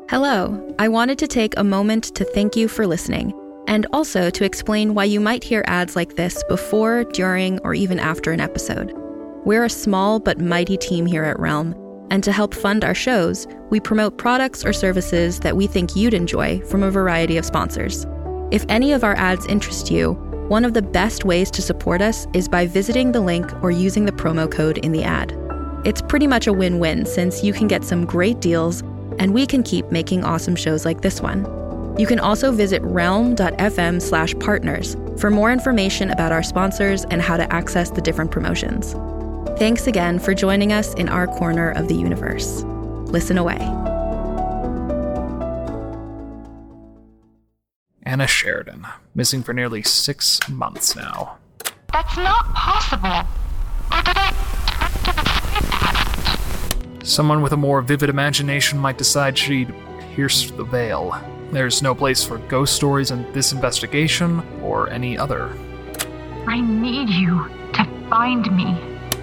Hello, I wanted to take a moment to thank you for listening, and also to explain why you might hear ads like this before, during, or even after an episode. We're a small but mighty team here at Realm, and to help fund our shows, we promote products or services that we think you'd enjoy from a variety of sponsors. If any of our ads interest you, one of the best ways to support us is by visiting the link or using the promo code in the ad. It's pretty much a win-win since you can get some great deals and we can keep making awesome shows like this one. You can also visit realm.fm/partners for more information about our sponsors and how to access the different promotions. Thanks again for joining us in our corner of the universe. Listen away. Anna Sheridan, missing for nearly 6 months now. That's not possible. Or did I turn to the Someone with a more vivid imagination might decide she'd pierce the veil. There's no place for ghost stories in this investigation or any other. I need you to find me.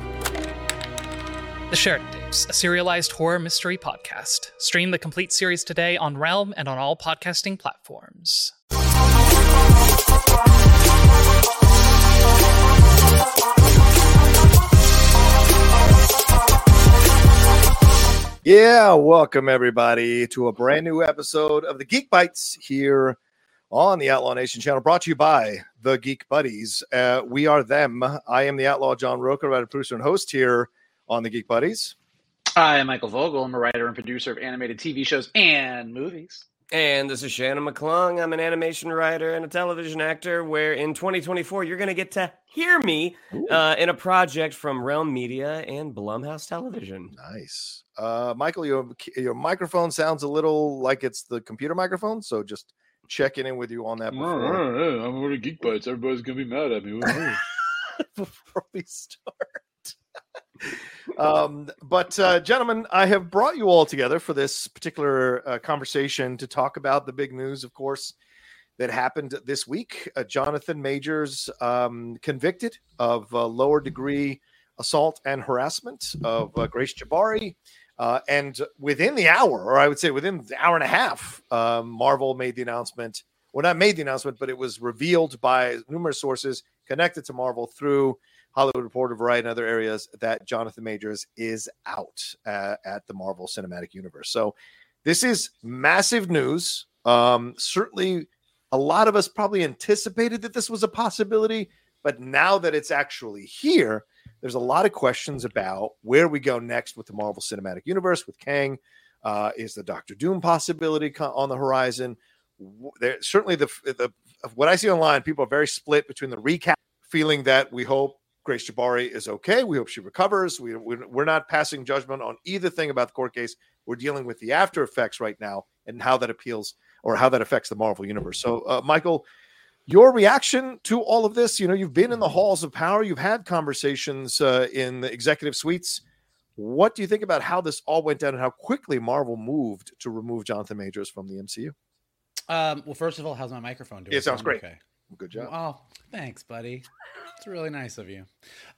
The Sheridan Tapes, a serialized horror mystery podcast. Stream the complete series today on Realm and on all podcasting platforms. Yeah, welcome everybody to a brand new episode of the Geek Bites here on the Outlaw Nation channel, brought to you by the Geek Buddies. We are them. I am the Outlaw John Roca, writer, producer, and host here on the Geek Buddies. Hi, I'm Michael Vogel. I'm a writer and producer of animated TV shows and movies. And this is Shannon McClung. I'm an animation writer and a television actor where in 2024 you're going to get to hear me in a project from Realm Media and Blumhouse Television. Nice. Michael, your microphone sounds a little like it's the computer microphone, so just checking in with you on that before. I'm over to Geek Bites. Everybody's going to be mad at me. Before we start. But gentlemen, I have brought you all together for this particular conversation to talk about the big news, of course, that happened this week. Jonathan Majors convicted of lower degree assault and harassment of Grace Jabari. And within the hour, or I would say within the hour and a half, Marvel made the announcement. Well, not made the announcement, but it was revealed by numerous sources connected to Marvel through Hollywood Reporter, Variety, and other areas that Jonathan Majors is out at the Marvel Cinematic Universe. So this is massive news. Certainly a lot of us probably anticipated that this was a possibility, but now that it's actually here, there's a lot of questions about where we go next with the Marvel Cinematic Universe, with Kang. Is the Doctor Doom possibility on the horizon? Certainly what I see online, people are very split between the recap, feeling that we hope Grace Jabari is okay. We hope she recovers. We're not passing judgment on either thing about the court case. We're dealing with the after effects right now and how that appeals or how that affects the Marvel Universe. So, Michael, your reaction to all of this, you've been in the halls of power. You've had conversations in the executive suites. What do you think about how this all went down and how quickly Marvel moved to remove Jonathan Majors from the MCU? Well, first of all, how's my microphone doing? It sounds great. Okay. Good job. Oh, thanks, buddy. It's really nice of you.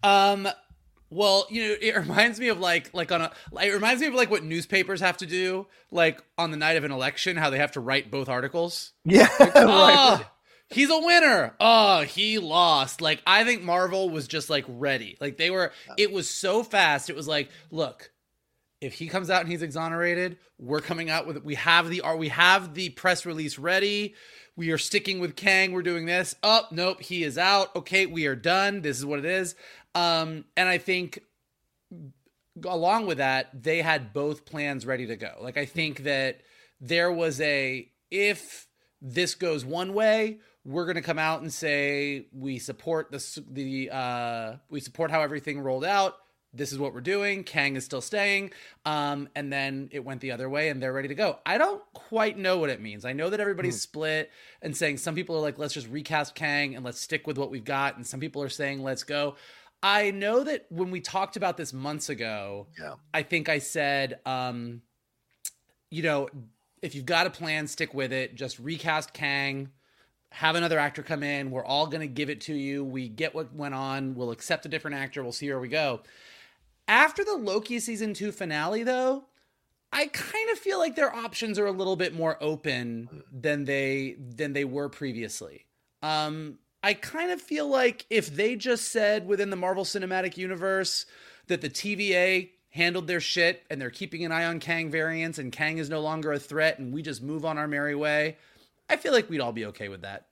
Well, it reminds me of like what newspapers have to do, like on the night of an election, how they have to write both articles. Yeah. Right. He's a winner. Oh, he lost. Like, I think Marvel was just like ready. Like it was so fast. It was like, look, if he comes out and he's exonerated, we're coming out with, we have the press release ready. We are sticking with Kang. We're doing this. Oh, nope. He is out. Okay. We are done. This is what it is. And I think along with that, they had both plans ready to go. Like, I think that there was if this goes one way, we're going to come out and say, we support we support how everything rolled out. This is what we're doing. Kang is still staying. And then it went the other way and they're ready to go. I don't quite know what it means. I know that everybody's split and saying some people are like, let's just recast Kang and let's stick with what we've got. And some people are saying, let's go. I know that when we talked about this months ago, I think I said, if you've got a plan, stick with it. Just recast Kang. Have another actor come in. We're all going to give it to you. We get what went on. We'll accept a different actor. We'll see where we go. After the Loki season 2 finale, though, I kind of feel like their options are a little bit more open than they were previously. I kind of feel like if they just said within the Marvel Cinematic Universe that the TVA handled their shit and they're keeping an eye on Kang variants and Kang is no longer a threat and we just move on our merry way, I feel like we'd all be okay with that.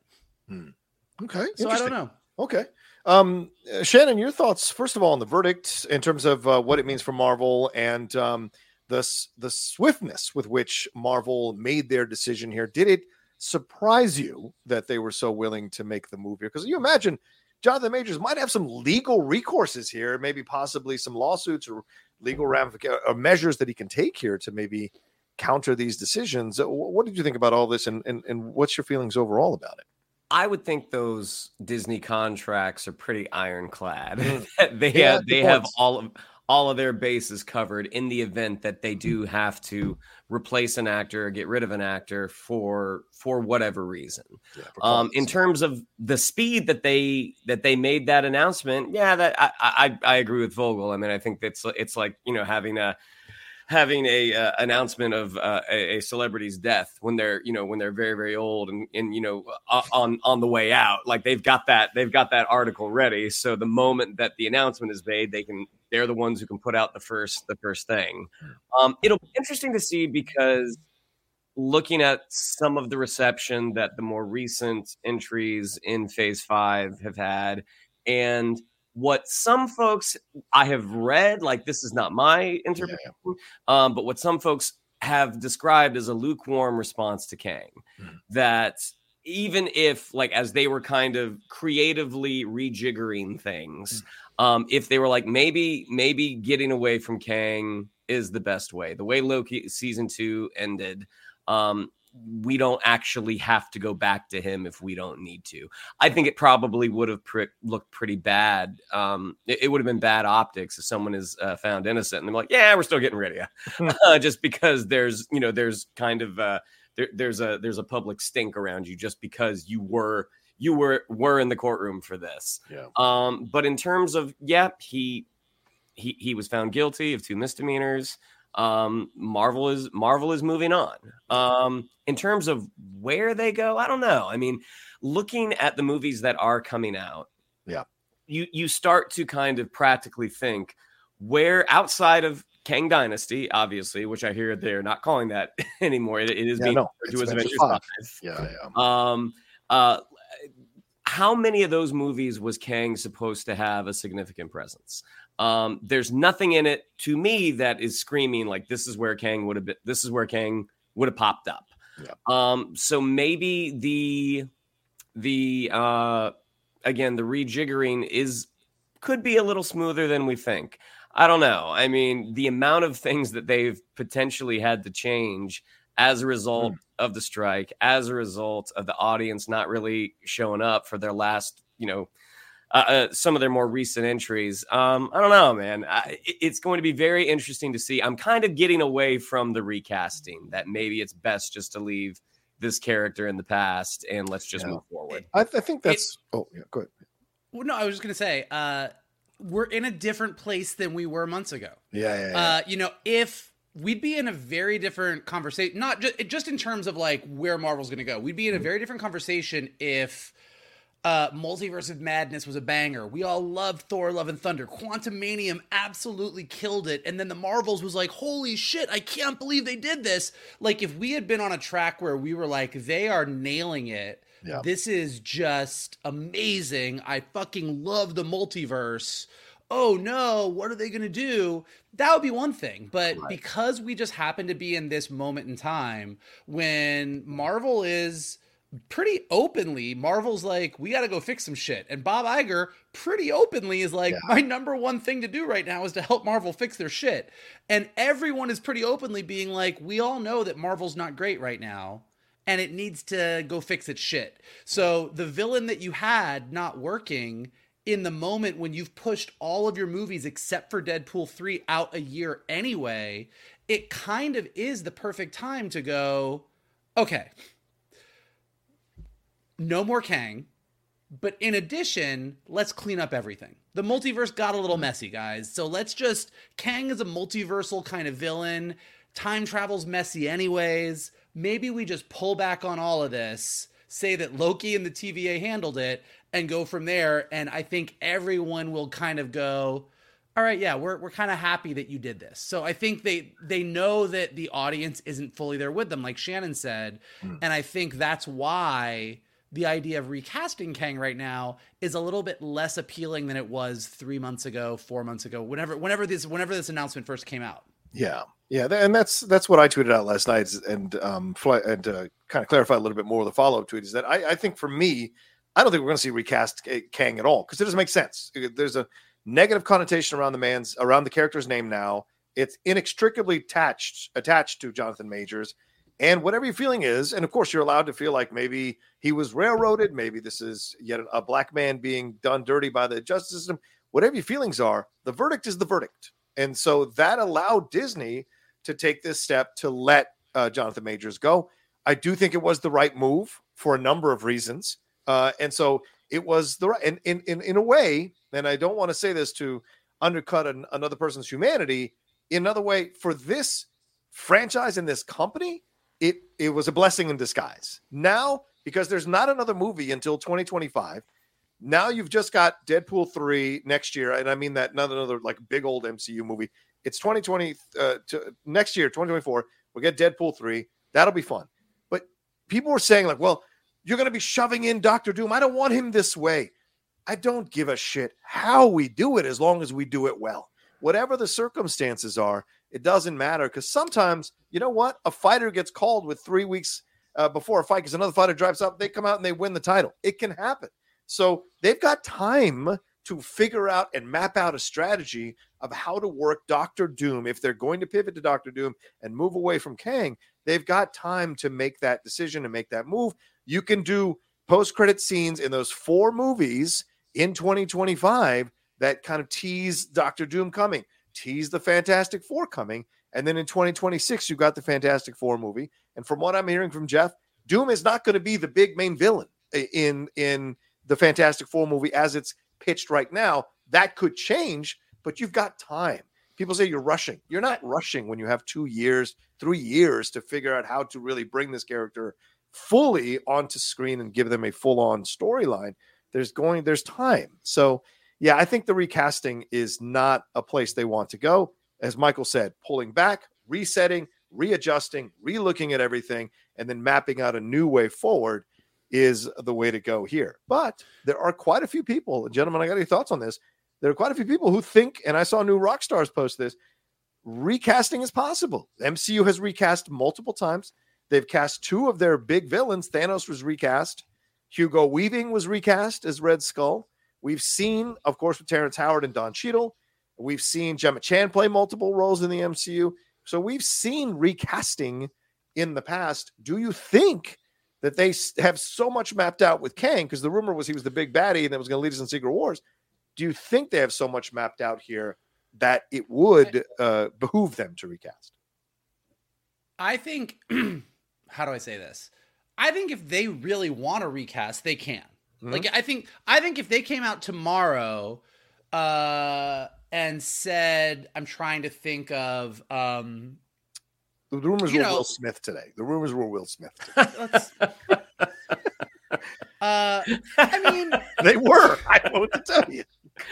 Okay. So I don't know. Okay. Shannon, your thoughts, first of all, on the verdict in terms of what it means for Marvel and the swiftness with which Marvel made their decision here. Did it surprise you that they were so willing to make the move here? Because you imagine Jonathan Majors might have some legal recourses here, maybe possibly some lawsuits or legal ramifications or measures that he can take here to maybe counter these decisions. What did you think about all this, and what's your feelings overall about it? I would think those Disney contracts are pretty ironclad. They have all of their bases covered in the event that they do have to replace an actor or get rid of an actor for whatever reason. In terms of the speed that they made that announcement, that I agree with Vogel. I mean, I think it's like, you know, having a announcement of a celebrity's death when they're very, very old and you know, on the way out. Like they've got that article ready. So the moment that the announcement is made, they're the ones who can put out the first thing. It'll be interesting to see, because looking at some of the reception that the more recent entries in Phase 5 have had, and what some folks I have read, like this is not my interpretation, but what some folks have described as a lukewarm response to Kang, that even if, like, as they were kind of creatively rejiggering things, if they were like, maybe getting away from Kang is the best way. The way Loki season 2 ended, we don't actually have to go back to him if we don't need to. I think it probably would have looked pretty bad. It would have been bad optics if someone is found innocent and they're like, yeah, we're still getting rid of you. Just because there's kind of there's a public stink around you just because you were in the courtroom for this. But in terms of, he was found guilty of 2 misdemeanors. Marvel is moving on. In terms of where they go, I don't know. I mean, looking at the movies that are coming out, you start to kind of practically think where, outside of Kang Dynasty, obviously, which I hear they're not calling that anymore. It is being referred to as Avengers 5. How many of those movies was Kang supposed to have a significant presence? There's nothing in it to me that is screaming like this is where Kang would have been. This is where Kang would have popped up. So maybe the rejiggering could be a little smoother than we think. I don't know. I mean, the amount of things that they've potentially had to change as a result of the strike, as a result of the audience not really showing up for their last, some of their more recent entries. I don't know, man. It's going to be very interesting to see. I'm kind of getting away from the recasting, that maybe it's best just to leave this character in the past and let's just move forward. I think that's... go ahead. Well, no, I was just going to say, we're in a different place than we were months ago. If we'd be in a very different conversation, not just in terms of like where Marvel's going to go, we'd be in a very different conversation if Multiverse of Madness was a banger. We all loved Thor, Love and Thunder. Quantumanium absolutely killed it. And then the Marvels was like, holy shit, I can't believe they did this. Like, if we had been on a track where we were like, they are nailing it. This is just amazing. I fucking love the multiverse. Oh no, what are they going to do? That would be one thing. But because we just happen to be in this moment in time when Marvel is pretty openly, Marvel's like, we got to go fix some shit. And Bob Iger pretty openly is like, my number one thing to do right now is to help Marvel fix their shit. And everyone is pretty openly being like, we all know that Marvel's not great right now and it needs to go fix its shit. So the villain that you had not working in the moment when you've pushed all of your movies except for Deadpool 3 out a year anyway, it kind of is the perfect time to go, okay, no more Kang, but in addition, let's clean up everything. The multiverse got a little messy, guys. So Kang is a multiversal kind of villain. time travel's messy anyways. Maybe we just pull back on all of this, say that Loki and the TVA handled it, and go from there. And I think everyone will kind of go, all right, yeah, we're kind of happy that you did this. So I think they know that the audience isn't fully there with them, like Shannon said. And I think that's why the idea of recasting Kang right now is a little bit less appealing than it was 3 months ago, 4 months ago, whenever this announcement first came out. Yeah. And that's what I tweeted out last night, and kind of clarify a little bit more with the follow-up tweet is that I think for me, I don't think we're going to see recast Kang at all because it doesn't make sense. There's a negative connotation around the character's name now. It's inextricably attached to Jonathan Majors, and whatever your feeling is, and of course you're allowed to feel like maybe he was railroaded, maybe this is yet a black man being done dirty by the justice system. Whatever your feelings are, the verdict is the verdict, and so that allowed Disney to take this step to let Jonathan Majors go. I do think it was the right move for a number of reasons, and so it was the right. And in a way, and I don't want to say this to undercut another person's humanity. In another way, for this franchise and this company, it was a blessing in disguise. Now, because there's not another movie until 2025, now you've just got Deadpool 3 next year, and I mean that not another like big old MCU movie. It's 2020 next year, 2024. We'll get Deadpool 3. That'll be fun. But people were saying like, well, you're going to be shoving in Doctor Doom. I don't want him this way. I don't give a shit how we do it as long as we do it well. Whatever the circumstances are, it doesn't matter because sometimes, you know what? A fighter gets called with 3 weeks before a fight because another fighter drives up, they come out and they win the title. It can happen. So they've got time to figure out and map out a strategy of how to work Doctor Doom. If they're going to pivot to Doctor Doom and move away from Kang, they've got time to make that decision and make that move. You can do post-credit scenes in those 4 movies in 2025 that kind of tease Doctor Doom coming, tease the Fantastic Four coming, and then in 2026, you got the Fantastic Four movie. And from what I'm hearing from Jeff, Doom is not going to be the big main villain in the Fantastic Four movie as it's pitched right now. That could change, but you've got time. People say you're rushing. You're not rushing when you have 2 years, 3 years to figure out how to really bring this character fully onto screen and give them a full-on storyline. There's time. So yeah, I think the recasting is not a place they want to go. As Michael said, pulling back, resetting, readjusting, relooking at everything, and then mapping out a new way forward is the way to go here. But there are quite a few people, gentlemen, I got your thoughts on this. There are quite a few people who think, and I saw New Rockstars post this, recasting is possible. MCU has recast multiple times. They've cast 2 of their big villains. Thanos was recast. Hugo Weaving was recast as Red Skull. We've seen, of course, with Terrence Howard and Don Cheadle. We've seen Gemma Chan play multiple roles in the MCU. So we've seen recasting in the past. Do you think that they have so much mapped out with Kang? Because the rumor was he was the big baddie and that was going to lead us in Secret Wars. Do you think they have so much mapped out here that it would behoove them to recast? I think, how do I say this? I think if they really want to recast, they can. Mm-hmm. Like, I think if they came out tomorrow and said, I'm trying to think of... the rumors were Will Smith today. The rumors were Will Smith. I mean... They were. I don't know what to tell you.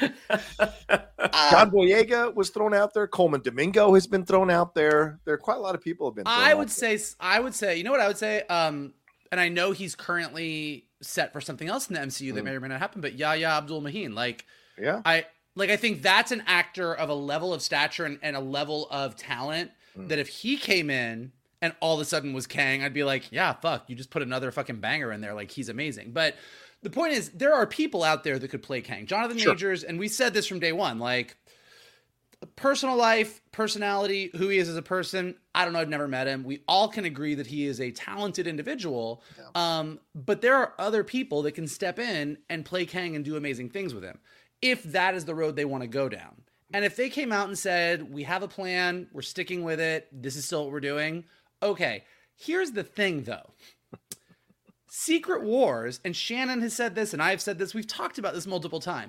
John Boyega was thrown out there. Coleman Domingo has been thrown out there. There are quite a lot of people have been thrown I would say, you know what I would say? And I know he's currently set for something else in the MCU that may or may not happen, but Yahya Abdul-Mateen, I think that's an actor of a level of stature and a level of talent that if he came in and all of a sudden was Kang, I'd be like, yeah, fuck, you just put another fucking banger in there. Like, he's amazing. But the point is, there are people out there that could play Kang. Jonathan Majors, and we said this from day one, like, personal life, personality, who he is as a person, I don't know, I've never met him. We all can agree that he is a talented individual, but there are other people that can step in and play Kang and do amazing things with him, if that is the road they want to go down. And if they came out and said, we have a plan, we're sticking with it, this is still what we're doing, okay. Here's the thing, though. Secret Wars, and Shannon has said this, and I've said this, we've talked about this multiple times.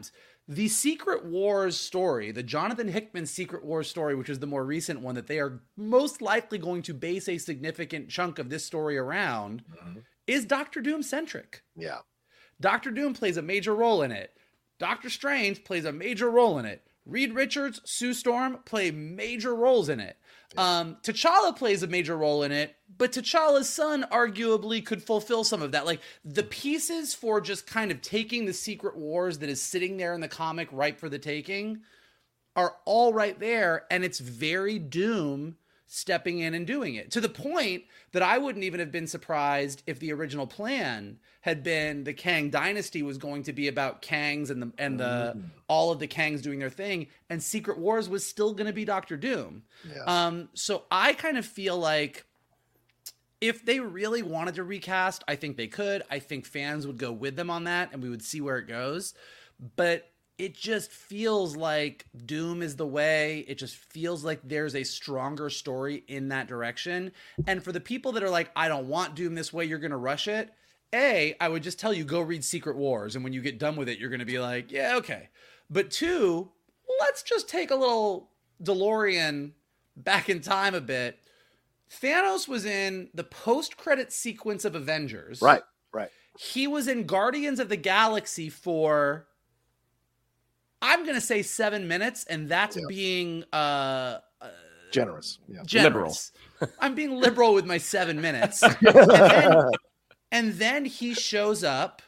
The Secret Wars story, the Jonathan Hickman Secret Wars story, which is the more recent one that they are most likely going to base a significant chunk of this story around, is Doctor Doom centric. Yeah. Doctor Doom plays a major role in it. Doctor Strange plays a major role in it. Reed Richards, Sue Storm play major roles in it. T'Challa plays a major role in it, but T'Challa's son arguably could fulfill some of that. Like, the pieces for just kind of taking the Secret Wars that is sitting there in the comic ripe for the taking are all right there, and it's very Doom stepping in and doing it, to the point that I wouldn't even have been surprised if the original plan had been the Kang Dynasty was going to be about Kangs and all of the Kangs doing their thing, and Secret Wars was still going to be Doctor Doom. Yeah. So I kind of feel like if they really wanted to recast, I think they could. I think fans would go with them on that, and we would see where it goes. But it just feels like Doom is the way. It just feels like there's a stronger story in that direction. And for the people that are like, I don't want Doom this way, you're going to rush it. I would just tell you, go read Secret Wars. And when you get done with it, you're going to be like, yeah, okay. But 2, let's just take a little DeLorean back in time a bit. Thanos was in the post-credit sequence of Avengers. Right. He was in Guardians of the Galaxy for, I'm going to say 7 minutes, and that's being generous. Yeah. Liberal. I'm being liberal with my 7 minutes. And then he shows up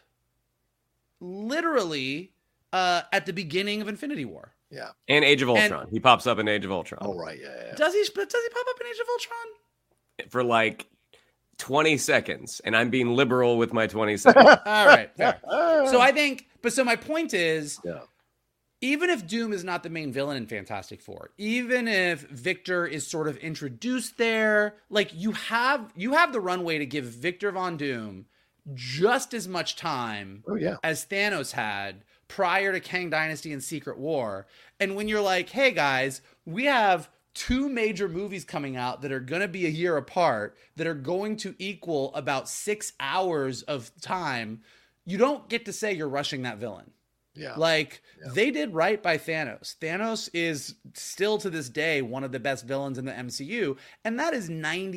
literally at the beginning of Infinity War. Yeah. And Age of Ultron. He pops up in Age of Ultron. Oh, right. Yeah. Does he pop up in Age of Ultron? For like 20 seconds. And I'm being liberal with my 20 seconds. All right. Fair. So I think, so my point is, even if Doom is not the main villain in Fantastic Four, even if Victor is sort of introduced there, like you have the runway to give Victor Von Doom just as much time as Thanos had prior to Kang Dynasty and Secret War. And when you're like, hey guys, we have 2 major movies coming out that are going to be a year apart, that are going to equal about 6 hours of time, you don't get to say you're rushing that villain. Yeah. They did right by Thanos. Thanos is still to this day one of the best villains in the MCU, and that is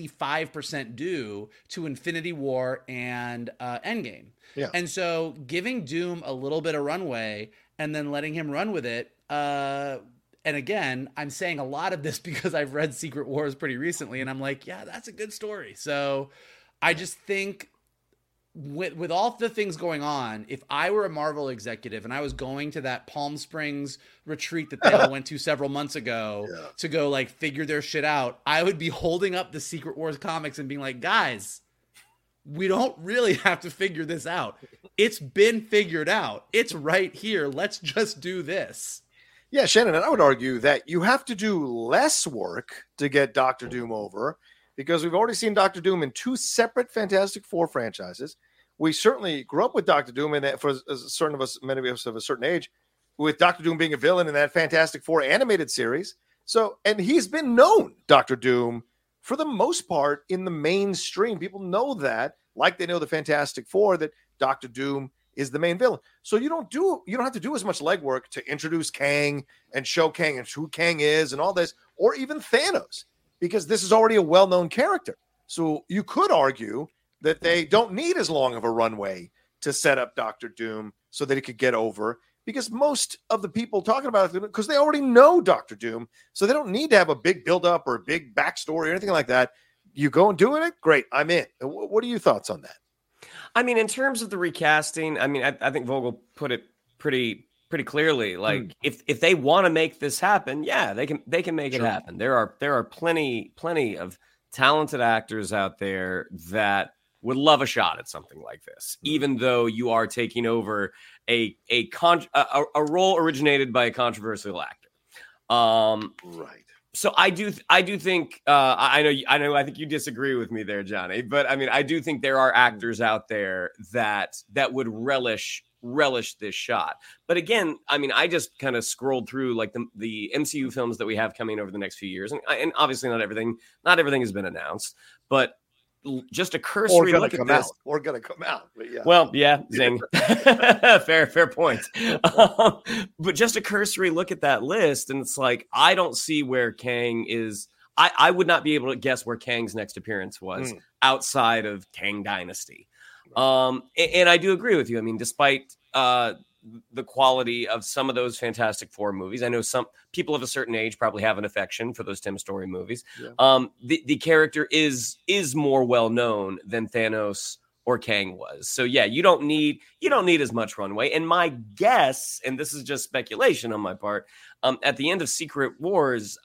95% due to Infinity War and Endgame. Yeah. And so giving Doom a little bit of runway and then letting him run with it, and again, I'm saying a lot of this because I've read Secret Wars pretty recently, and I'm like, yeah, that's a good story. So I just think with all the things going on, if I were a Marvel executive and I was going to that Palm Springs retreat that they all went to several months ago to go like figure their shit out, I would be holding up the Secret Wars comics and being like, guys, we don't really have to figure this out. It's been figured out. It's right here. Let's just do this. Yeah, Shannon, and I would argue that you have to do less work to get Doctor Doom over, because we've already seen Doctor Doom in 2 separate Fantastic Four franchises. We certainly grew up with Doctor Doom, and for certain of us, many of us of a certain age, with Doctor Doom being a villain in that Fantastic Four animated series. So, and he's been known, Doctor Doom, for the most part in the mainstream. People know that, like they know the Fantastic Four, that Doctor Doom is the main villain. So you don't have to do as much legwork to introduce Kang and show Kang and who Kang is and all this, or even Thanos, because this is already a well-known character. So you could argue that they don't need as long of a runway to set up Doctor Doom so that he could get over, because most of the people talking about it, because they already know Doctor Doom, so they don't need to have a big build-up or a big backstory or anything like that. You go and do it, great, I'm in. What are your thoughts on that? I mean, in terms of the recasting, I mean, I think Vogel put it pretty clearly. Like, if they want to make this happen, yeah, they can make it happen. There are plenty of talented actors out there that would love a shot at something like this, even though you are taking over a role originated by a controversial actor. Right. So I do think I think you disagree with me there, Johnny, but I mean, I do think there are actors out there that would relish this shot. But again, I mean, I just kind of scrolled through like the MCU films that we have coming over the next few years, and obviously not everything has been announced, but a cursory look at this. Or gonna come out. But yeah. Well, yeah, zing. fair point. But just a cursory look at that list, and it's like I don't see where Kang is. I would not be able to guess where Kang's next appearance was outside of Kang Dynasty. And I do agree with you. I mean, despite the quality of some of those Fantastic Four movies, I know some people of a certain age probably have an affection for those Tim Story movies. Yeah. The character is more well known than Thanos or Kang was. So yeah, you don't need as much runway. And my guess, and this is just speculation on my part, at the end of Secret Wars,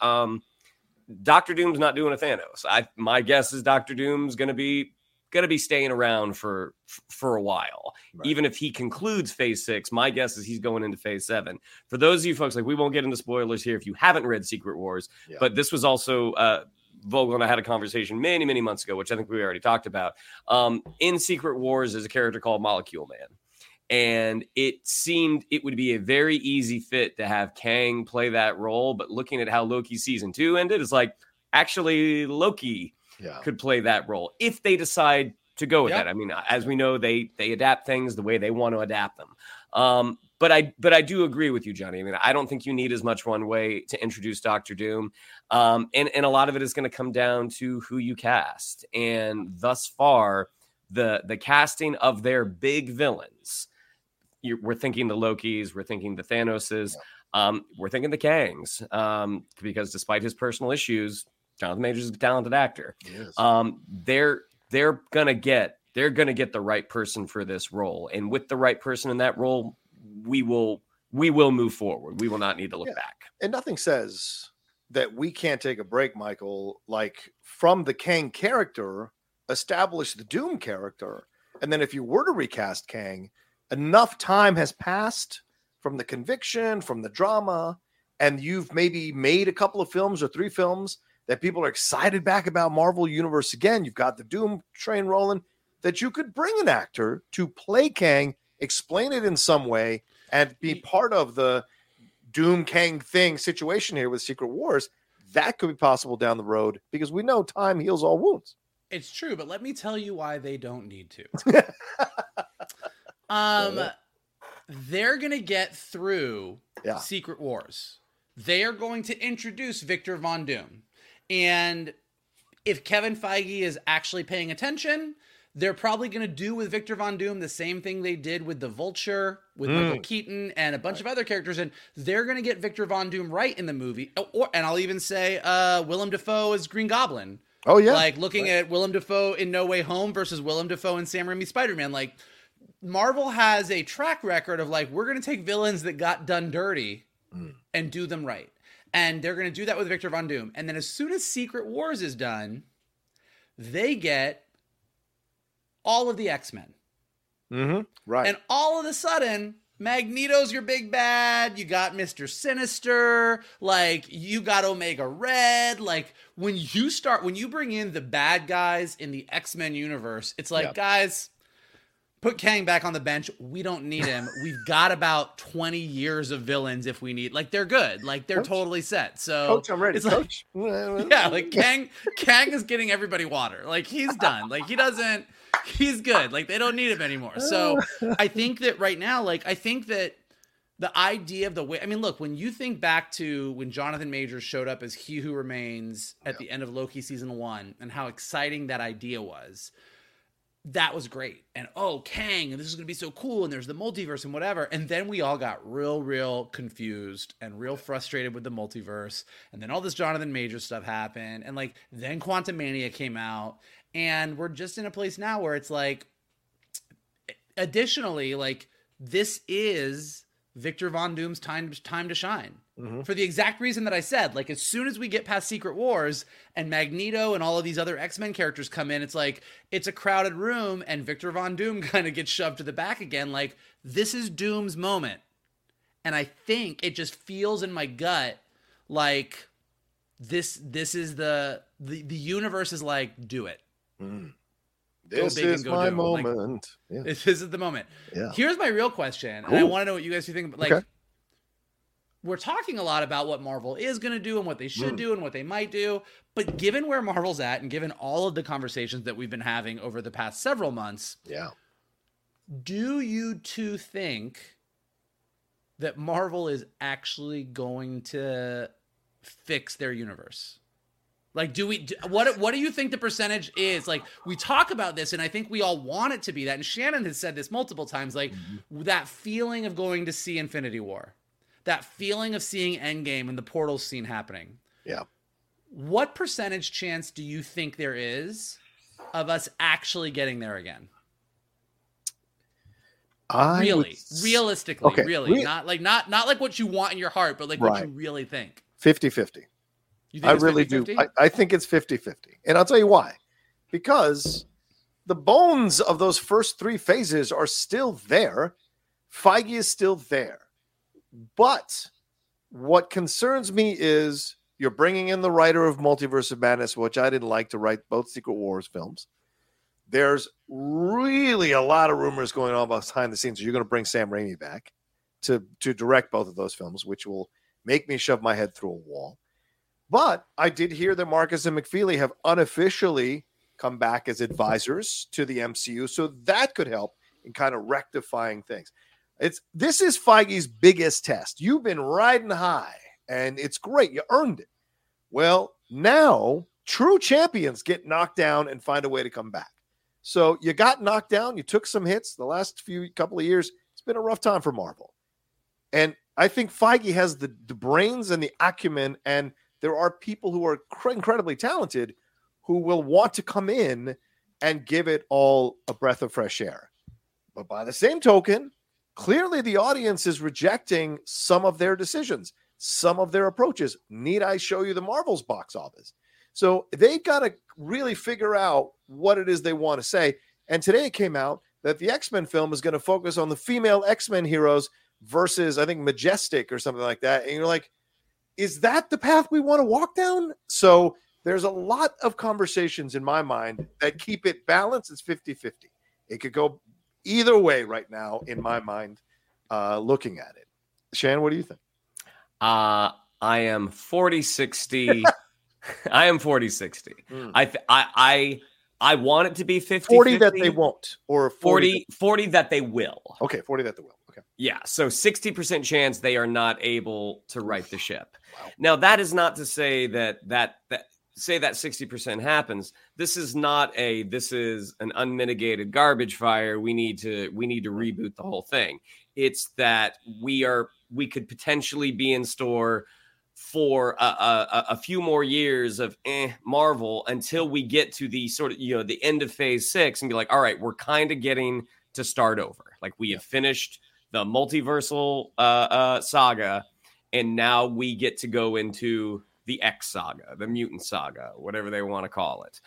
Doctor Doom's not doing a Thanos. My guess is Doctor Doom's going to be staying around for a while. Right. Even if he concludes Phase 6, my guess is he's going into Phase 7. For those of you folks, like, we won't get into spoilers here if you haven't read Secret Wars, but this was also Vogel and I had a conversation many, many months ago, which I think we already talked about. In Secret Wars, there's a character called Molecule Man. And it seemed it would be a very easy fit to have Kang play that role. But looking at how Loki season 2 ended, it's like, actually, Loki could play that role if they decide to go with that. I mean, as we know, they adapt things the way they want to adapt them. But I do agree with you, Johnny. I mean, I don't think you need as much runway to introduce Doctor Doom. And a lot of it is going to come down to who you cast. And thus far, the casting of their big villains, we're thinking the Lokis, we're thinking the Thanoses, we're thinking the Kangs, because despite his personal issues, Jonathan Majors is a talented actor. Yes. They're gonna get the right person for this role, and with the right person in that role, we will move forward. We will not need to look back. And nothing says that we can't take a break, Michael. Like, from the Kang character, establish the Doom character, and then if you were to recast Kang, enough time has passed from the conviction, from the drama, and you've maybe made a couple of films or 3 films that people are excited back about Marvel Universe again. You've got the Doom train rolling, that you could bring an actor to play Kang, explain it in some way, and be part of the Doom Kang thing situation here with Secret Wars. That could be possible down the road, because we know time heals all wounds. It's true, but let me tell you why they don't need to. They're going to get through Secret Wars. They are going to introduce Victor Von Doom. And if Kevin Feige is actually paying attention, they're probably going to do with Victor Von Doom the same thing they did with the Vulture, with Michael Keaton, and a bunch of other characters. And they're going to get Victor Von Doom right in the movie. And I'll even say Willem Dafoe as Green Goblin. Oh, yeah. Like, looking at Willem Dafoe in No Way Home versus Willem Dafoe in Sam Raimi's Spider-Man. Like, Marvel has a track record of, like, we're going to take villains that got done dirty and do them right. And they're going to do that with Victor Von Doom. And then as soon as Secret Wars is done, they get all of the X-Men. Right. And all of a sudden, Magneto's your big bad. You got Mr. Sinister. Like, you got Omega Red. Like, when you bring in the bad guys in the X-Men universe, it's like, guys, put Kang back on the bench. We don't need him. We've got about 20 years of villains if we need. Like, they're good. Like, they're totally set. So, Coach, I'm ready. It's Coach. Like Kang is getting everybody water. Like, he's done. Like, he's good. Like, they don't need him anymore. So I think that right now, like, I think that the idea of the way, I mean, look, when you think back to when Jonathan Majors showed up as He Who Remains at the end of Loki season 1 and how exciting that idea was, that was great. And Kang, and this is going to be so cool. And there's the multiverse and whatever. And then we all got real confused and real frustrated with the multiverse. And then all this Jonathan Majors stuff happened. And like, then Quantumania came out. And we're just in a place now where it's like, additionally, like, this is Victor Von Doom's time to shine. For the exact reason that I said, like, as soon as we get past Secret Wars and Magneto and all of these other X-Men characters come in, it's like, it's a crowded room and Victor Von Doom kind of gets shoved to the back again. Like, this is Doom's moment. And I think it just feels in my gut like this is the universe is like, do it. This is my moment. Like, this is the moment. Here's my real question. And I want to know what you guys think. Like, we're talking a lot about what Marvel is going to do and what they should do and what they might do. But given where Marvel's at and given all of the conversations that we've been having over the past several months, do you two think that Marvel is actually going to fix their universe? Like, what do you think the percentage is? Like, we talk about this, and I think we all want it to be that. And Shannon has said this multiple times, like, that feeling of going to see Infinity War, that feeling of seeing Endgame and the portals scene happening. Yeah. What percentage chance do you think there is of us actually getting there again? Realistically, really. Not like what you want in your heart, but like what you really think. 50-50. I really 50-50? do. I think it's 50-50. And I'll tell you why. Because the bones of those first 3 phases are still there. Feige is still there. But what concerns me is you're bringing in the writer of Multiverse of Madness, which I didn't like, to write both Secret Wars films. There's really a lot of rumors going on behind the scenes. You're going to bring Sam Raimi back to direct both of those films, which will make me shove my head through a wall. But I did hear that Marcus and McFeely have unofficially come back as advisors to the MCU, so that could help in kind of rectifying things. This is Feige's biggest test. You've been riding high, and it's great. You earned it. Well, now true champions get knocked down and find a way to come back. So you got knocked down. You took some hits. The last couple of years, it's been a rough time for Marvel. And I think Feige has the brains and the acumen, and there are people who are incredibly talented who will want to come in and give it all a breath of fresh air. But by the same token, clearly the audience is rejecting some of their decisions, some of their approaches. Need I show you the Marvel's box office? So they've got to really figure out what it is they want to say. And today it came out that the X-Men film is going to focus on the female X-Men heroes versus, I think, Majestic or something like that. And you're like, is that the path we want to walk down? So there's a lot of conversations in my mind that keep it balanced. It's 50-50. It could go either way right now in my mind, looking at it. Shan, what do you think? I am 40-60. I am 40-60. I want it to be 50-50. 40 that they won't, or 40 that they will. Okay, 40 that they will. Okay. Yeah, so 60% chance they are not able to right the ship. Wow. Now, that is not to say that say that 60% happens. This is an unmitigated garbage fire. We need to reboot the whole thing. It's that we could potentially be in store for a few more years of Marvel until we get to the sort of, the end of phase 6 and be like, all right, we're kind of getting to start over. Like, we have finished the multiversal saga, and now we get to go into the X saga, the mutant saga, whatever they want to call it.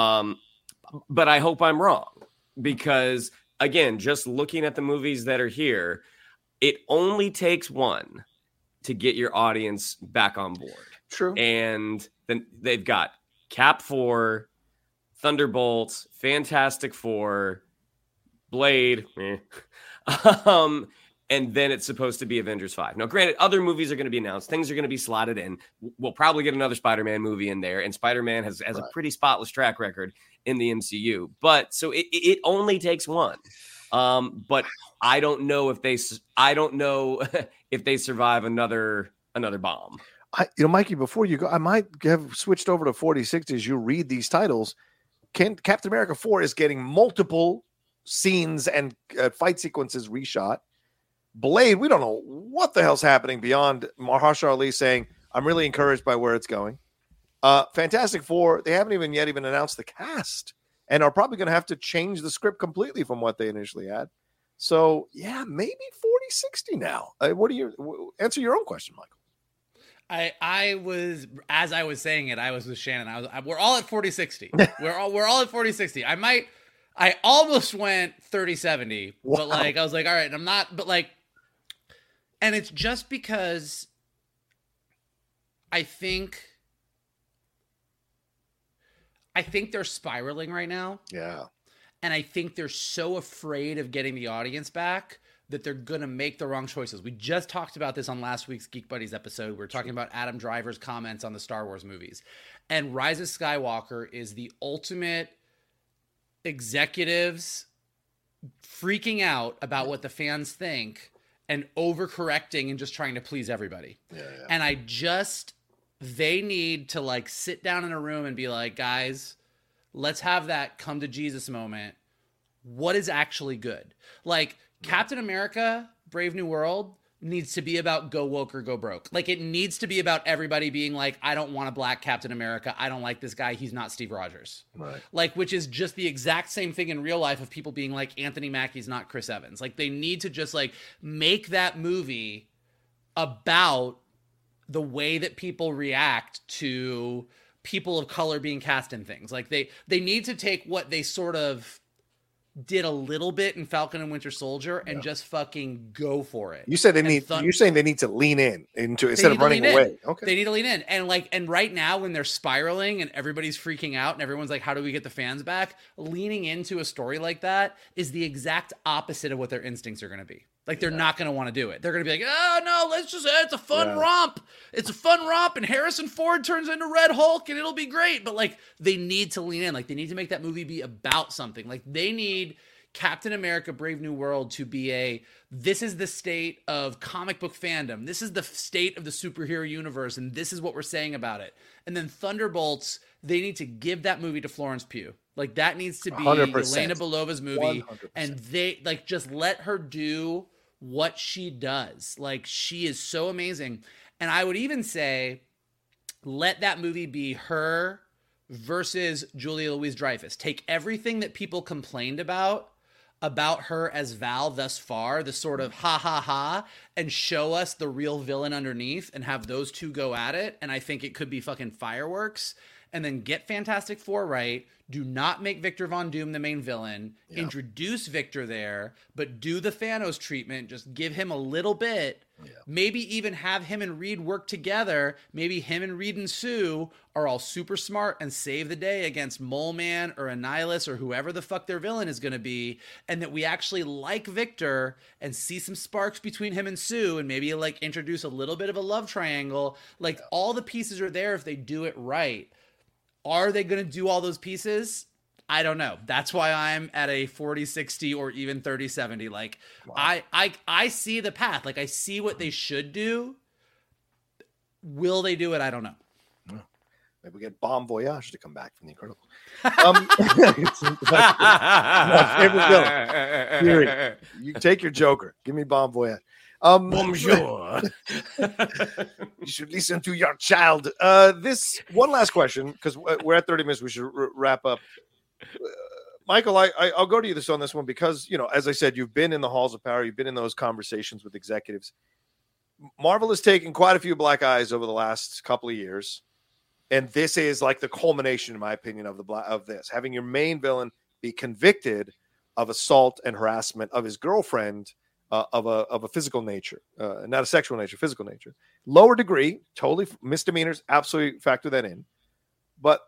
But I hope I'm wrong, because again, just looking at the movies that are here, it only takes one to get your audience back on board. True. And then they've got Cap 4, Thunderbolts, Fantastic Four, Blade, and then it's supposed to be Avengers 5. Now, granted, other movies are going to be announced. Things are going to be slotted in. We'll probably get another Spider-Man movie in there, and Spider-Man has a pretty spotless track record in the MCU. But so it only takes one. But I don't know if they survive another bomb. Mikey, before you go, I might have switched over to 40-60 as you read these titles. Captain America 4 is getting multiple scenes and fight sequences reshot. Blade, we don't know what the hell's happening beyond Mahershala Ali saying, I'm really encouraged by where it's going. Fantastic Four, they haven't even announced the cast, and are probably going to have to change the script completely from what they initially had. So, yeah, maybe 40-60 now. Answer your own question, Michael. I was, as I was saying it, I was with Shannon. We're all at 40-60. we're all at 40-60. I almost went 30-70, but I was like, all right, I'm not, but and it's just because I think they're spiraling right now. Yeah. And I think they're so afraid of getting the audience back that they're going to make the wrong choices. We just talked about this on last week's Geek Buddies episode. We were talking about Adam Driver's comments on the Star Wars movies. And Rise of Skywalker is the ultimate executives freaking out about what the fans think and overcorrecting and just trying to please everybody. Yeah. And they need to like sit down in a room and be like, guys, let's have that come to Jesus moment. What is actually good? Like Captain America, Brave New World needs to be about go woke or go broke. Like it needs to be about everybody being like, I don't want a black Captain America. I don't like this guy. He's not Steve Rogers. Right. Like, which is just the exact same thing in real life of people being like, Anthony Mackie's not Chris Evans. Like they need to just like make that movie about the way that people react to people of color being cast in things. Like they need to take what they sort of did a little bit in Falcon and Winter Soldier and just fucking go for it. You said you're saying they need to lean into instead of running away. Okay. They need to lean in. And right now when they're spiraling and everybody's freaking out and everyone's like, how do we get the fans back? Leaning into a story like that is the exact opposite of what their instincts are going to be. Like they're not going to want to do it. They're going to be like, oh no, it's a fun romp. It's a fun romp. And Harrison Ford turns into Red Hulk and it'll be great. But like, they need to lean in. Like they need to make that movie be about something. Like they need Captain America, Brave New World to be this is the state of comic book fandom. This is the state of the superhero universe. And this is what we're saying about it. And then Thunderbolts, they need to give that movie to Florence Pugh. Like that needs to be 100%. Elena Belova's movie. 100%. And they like, just let her do what she does. Like she is so amazing. And I would even say, let that movie be her versus Julia Louis-Dreyfus. Take everything that people complained about her as Val thus far, the sort of ha ha ha, and show us the real villain underneath and have those two go at it. And I think it could be fucking fireworks. And then get Fantastic Four right. Do not make Victor Von Doom the main villain. Yeah. Introduce Victor there, but do the Thanos treatment. Just give him a little bit. Yeah. Maybe even have him and Reed work together. Maybe him and Reed and Sue are all super smart and save the day against Mole Man or Annihilus or whoever the fuck their villain is going to be. And that we actually like Victor and see some sparks between him and Sue and maybe like introduce a little bit of a love triangle. Like all the pieces are there if they do it right. Are they going to do all those pieces? I don't know. That's why I'm at a 40-60 or even 30-70. Like wow. I see the path. Like I see what they should do. Will they do it? I don't know. Maybe we get Bon Voyage to come back from The Incredibles. Favorite villain. You take your Joker. Give me Bon Voyage. Bonjour. You should listen to your child. This one last question, because we're at 30 minutes. We should wrap up. Michael, I'll go to you on this one because, you know, as I said, you've been in the halls of power. You've been in those conversations with executives. Marvel has taken quite a few black eyes over the last couple of years. And this is like the culmination, in my opinion, of this. Having your main villain be convicted of assault and harassment of his girlfriend of a physical nature, not a sexual nature, physical nature. Lower degree, totally misdemeanors, absolutely factor that in. But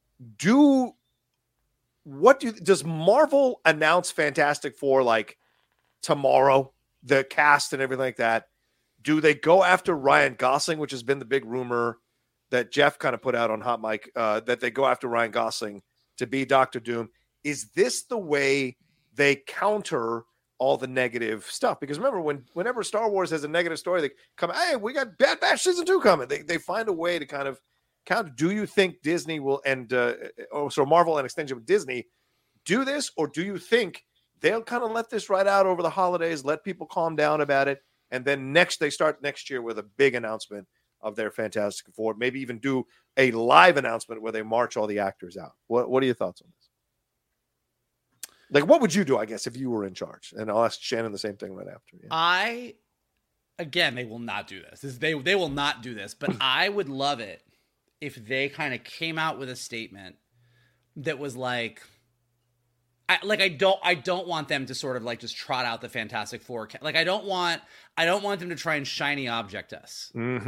does Marvel announce Fantastic Four like tomorrow, the cast and everything like that? Do they go after Ryan Gosling, which has been the big rumor that Jeff kind of put out on Hot Mic, that they go after Ryan Gosling to be Dr. Doom? Is this the way they counter all the negative stuff? Because remember, whenever Star Wars has a negative story, they come, hey, we got Bad Batch Season 2 coming. They find a way to kind of counter. Do you think Disney will, so Marvel and extension with Disney, do this? Or do you think they'll kind of let this ride out over the holidays, let people calm down about it, and then they start next year with a big announcement of their Fantastic Four, maybe even do a live announcement where they march all the actors out? What are your thoughts on this? Like, what would you do, I guess, if you were in charge? And I'll ask Shannon the same thing right after. Yeah. Again, they will not do this. They will not do this, but I would love it if they kind of came out with a statement that was like, I don't want them to sort of like just trot out the Fantastic Four. Like, I don't want them to try and shiny object us. Mm-hmm.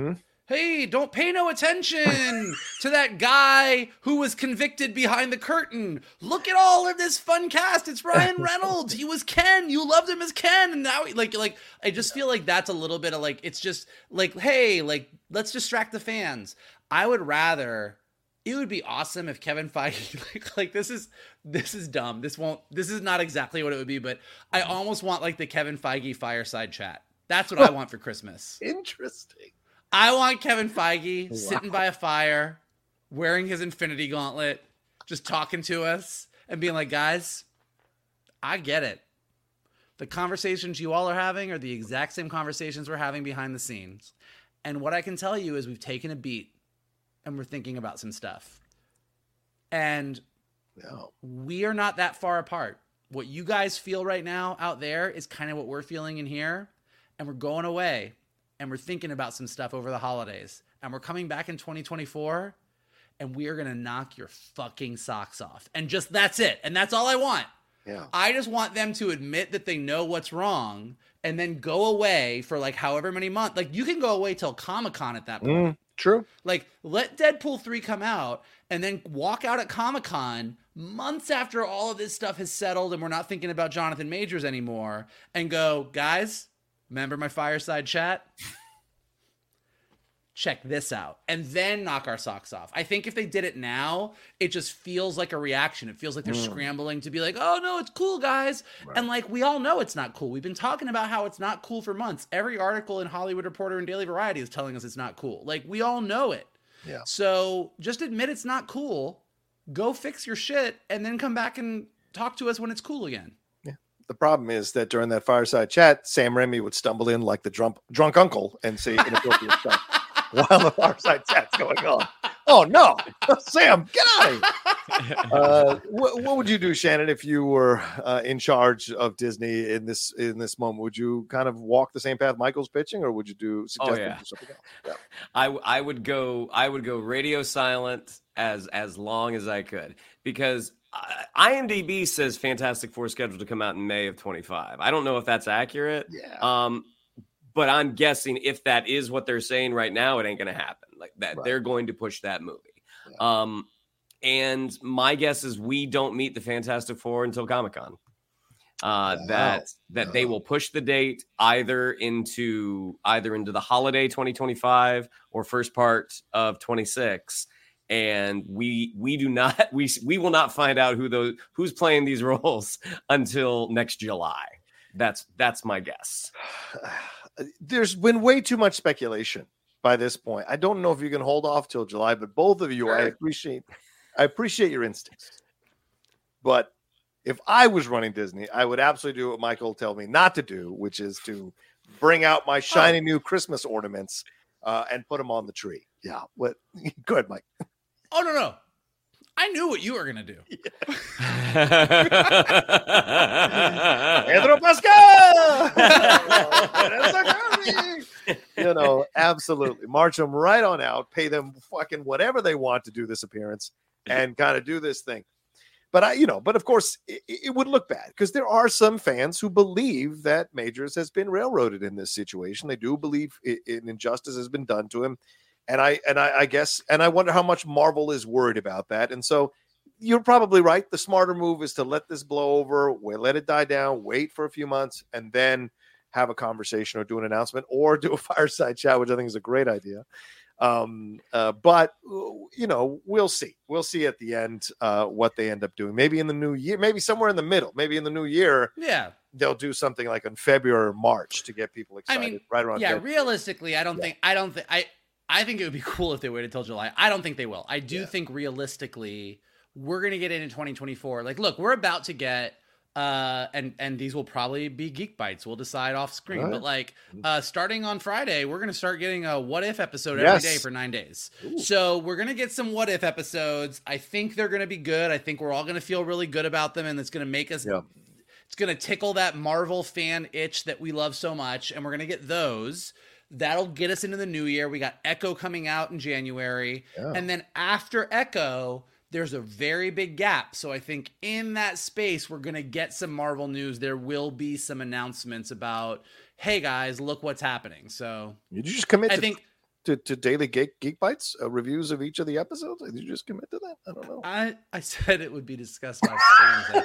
hey, don't pay no attention to that guy who was convicted behind the curtain. Look at all of this fun cast. It's Ryan Reynolds. He was Ken. You loved him as Ken. And now like I just feel like that's a little bit of like, it's just like, hey, like, let's distract the fans. I would rather, it would be awesome if Kevin Feige, like this is dumb. This is not exactly what it would be, but I almost want like the Kevin Feige fireside chat. That's what I want for Christmas. Interesting. I want Kevin Feige sitting by a fire, wearing his Infinity Gauntlet, just talking to us and being like, guys, I get it. The conversations you all are having are the exact same conversations we're having behind the scenes. And what I can tell you is we've taken a beat and we're thinking about some stuff. And we are not that far apart. What you guys feel right now out there is kind of what we're feeling in here. And we're going away. And we're thinking about some stuff over the holidays. And we're coming back in 2024. And we are going to knock your fucking socks off. And just that's it. And that's all I want. Yeah. I just want them to admit that they know what's wrong. And then go away for like however many months. Like you can go away till Comic-Con at that point. True. Like let Deadpool 3 come out. And then walk out at Comic-Con months after all of this stuff has settled. And we're not thinking about Jonathan Majors anymore. And go, guys, remember my fireside chat? Check this out. And then knock our socks off. I think if they did it now, it just feels like a reaction. It feels like they're scrambling to be like, oh, no, it's cool, guys. Right. And like, we all know it's not cool. We've been talking about how it's not cool for months. Every article in Hollywood Reporter and Daily Variety is telling us it's not cool. Like, we all know it. Yeah. So just admit it's not cool. Go fix your shit and then come back and talk to us when it's cool again. The problem is that during that fireside chat, Sam Raimi would stumble in like the drunk uncle and say inappropriate stuff while the fireside chat's going on. Oh no, Sam, get out of here! What would you do, Shannon, if you were in charge of Disney in this moment? Would you kind of walk the same path Michael's pitching, or would you suggest something else? Yeah. I would go radio silent as long as I could, because IMDb says Fantastic Four scheduled to come out in May of 25. I don't know if that's accurate. Yeah. But I'm guessing if that is what they're saying right now, it ain't going to happen. Like that, Right. They're going to push that movie. Yeah. And my guess is we don't meet the Fantastic Four until Comic-Con. That they will push the date either into the holiday 2025 or first part of 26. And we will not find out who's playing these roles until next July. That's my guess. There's been way too much speculation by this point. I don't know if you can hold off till July, but both of you, Sure. I appreciate your instincts. But if I was running Disney, I would absolutely do what Michael told me not to do, which is to bring out my shiny new Christmas ornaments and put them on the tree. Yeah. What? Go ahead, Mike. Oh, no. I knew what you were going to do. Pedro Pascal! Absolutely. March them right on out, pay them fucking whatever they want to do this appearance and kind of do this thing. But but of course it would look bad because there are some fans who believe that Majors has been railroaded in this situation. They do believe an injustice has been done to him. And I guess I wonder how much Marvel is worried about that. And so you're probably right. The smarter move is to let this blow over, let it die down, wait for a few months, and then have a conversation or do an announcement or do a fireside chat, which I think is a great idea. But we'll see. We'll see at the end what they end up doing. Maybe in the new year, maybe somewhere in the middle, maybe in the new year. Yeah. They'll do something like in February or March to get people excited. Right around. Yeah. Realistically, I think it would be cool if they waited till July. I don't think they will. I do think realistically we're going to get into 2024. Like, look, we're about to get, and these will probably be Geek Bites. We'll decide off screen. Right. But like, starting on Friday, we're going to start getting a What If episode every day for 9 days. Ooh. So we're going to get some What If episodes. I think they're going to be good. I think we're all going to feel really good about them. And it's going to make us, it's going to tickle that Marvel fan itch that we love so much. And we're going to get those. That'll get us into the new year. We got Echo coming out in January. Yeah. And then after Echo, there's a very big gap. So I think in that space, we're going to get some Marvel news. There will be some announcements about, hey guys, look what's happening. So you just commit. to Daily Geek Bites reviews of each of the episodes? Did you just commit to that? I don't know. I said it would be discussed off screen.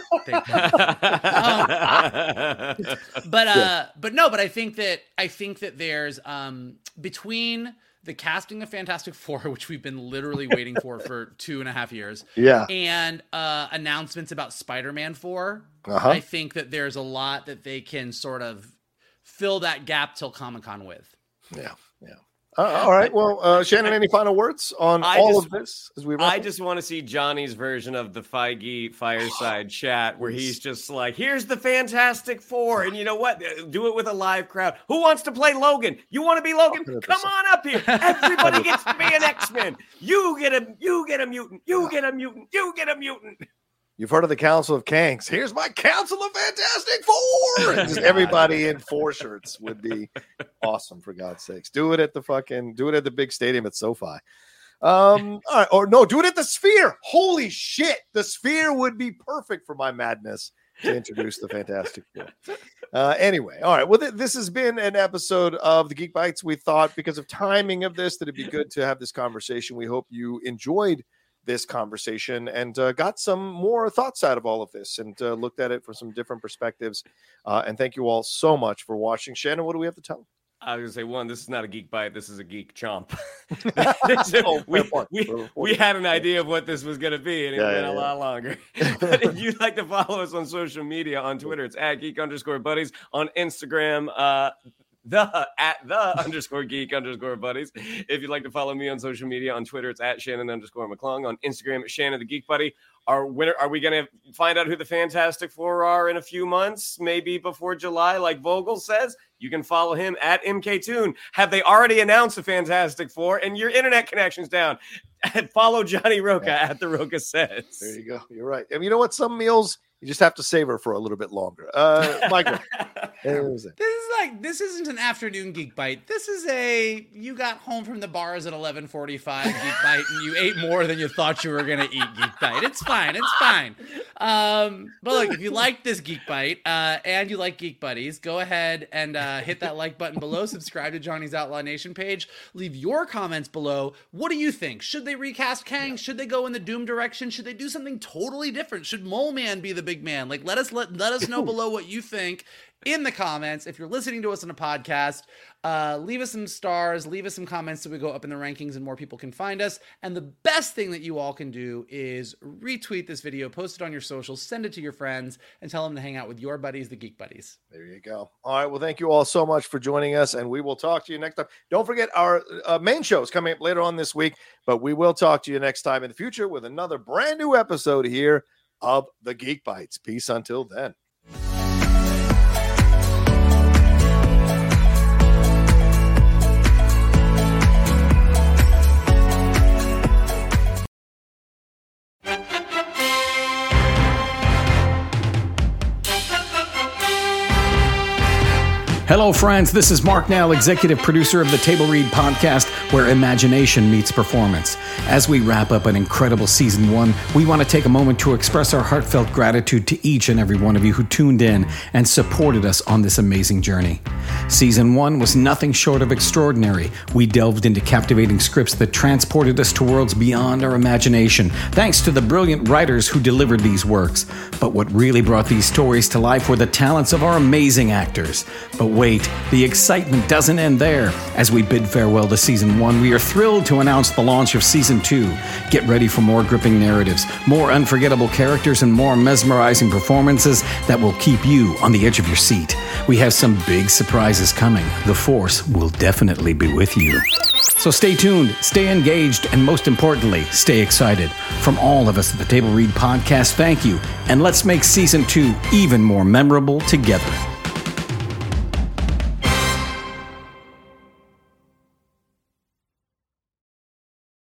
But I think that there's between the casting of Fantastic Four, which we've been literally waiting for 2.5 years, and announcements about Spider-Man 4, I think that there's a lot that they can sort of fill that gap till Comic-Con with. Yeah. All right. Well, Shannon, any final words on of this as we wrap I up? just want to see Johnny's version of the Feige fireside chat where he's just like, here's the Fantastic Four. And you know what? Do it with a live crowd. Who wants to play Logan? You want to be Logan? 100%. Come on up here. Everybody gets to be an X-Men. You get a mutant. You get a mutant. You get a mutant. You've heard of the Council of Kangs. Here's my Council of Fantastic Four. And just everybody in 4 shirts would be awesome, for God's sakes. Do it at the big stadium at SoFi. All right, or no, do it at the Sphere. Holy shit. The Sphere would be perfect for my madness to introduce the Fantastic Four. Anyway, all right. Well, this has been an episode of the Geek Bites. We thought, because of timing of this, that it'd be good to have this conversation. We hope you enjoyed this conversation and got some more thoughts out of all of this and looked at it from some different perspectives. And thank you all so much for watching. Shannon, what do we have to tell them? I was going to say, one, this is not a Geek Bite. This is a Geek Chomp. We had an idea of what this was going to be, and it's been a lot longer. But if you'd like to follow us on social media, on Twitter, it's at @geek_buddies. On Instagram, @the_geek_buddies. If you'd like to follow me on social media, on Twitter, it's @Shannon_McClung. On Instagram, it's Shannon the Geek Buddy. Are we going to find out who the Fantastic Four are in a few months, maybe before July, like Vogel says? You can follow him at MKToon. Have they already announced the Fantastic Four and your internet connection's down? Follow Johnny Roca at The Roca Says. There you go. You're right. I mean, you know what? Some meals you just have to savor for a little bit longer. Michael. This isn't an afternoon Geek Bite. This is you got home from the bars at 11:45 Geek Bite and you ate more than you thought you were going to eat Geek Bite. It's fine. But look, if you like this Geek Bite and you like Geek Buddies, go ahead and hit that like button below. Subscribe to Johnny's Outlaw Nation page. Leave your comments below. What do you think? Should they recast Kang? Yeah. Should they go in the Doom direction? Should they do something totally different? Should Mole Man be the big man? Like, let us know below what you think in the comments. If you're listening to us on a podcast, leave us some stars, leave us some comments so we go up in the rankings and more people can find us. And the best thing that you all can do is retweet this video, post it on your socials, send it to your friends, and tell them to hang out with your buddies, the Geek Buddies. There you go. All right. Well, thank you all so much for joining us, and we will talk to you next time. Don't forget our main show is coming up later on this week, but we will talk to you next time in the future with another brand new episode here of the Geek Bites. Peace until then. Hello, friends. This is Mark Nell, executive producer of the Table Read podcast, where imagination meets performance. As we wrap up an incredible season 1, we want to take a moment to express our heartfelt gratitude to each and every one of you who tuned in and supported us on this amazing journey. Season 1 was nothing short of extraordinary. We delved into captivating scripts that transported us to worlds beyond our imagination, thanks to the brilliant writers who delivered these works. But what really brought these stories to life were the talents of our amazing actors. But wait, the excitement doesn't end there. As we bid farewell to Season 1, we are thrilled to announce the launch of Season 2. Get ready for more gripping narratives, more unforgettable characters, and more mesmerizing performances that will keep you on the edge of your seat. We have some big surprises coming. The Force will definitely be with you. So stay tuned, stay engaged, and most importantly, stay excited. From all of us at the Table Read podcast, thank you, and let's make Season 2 even more memorable together.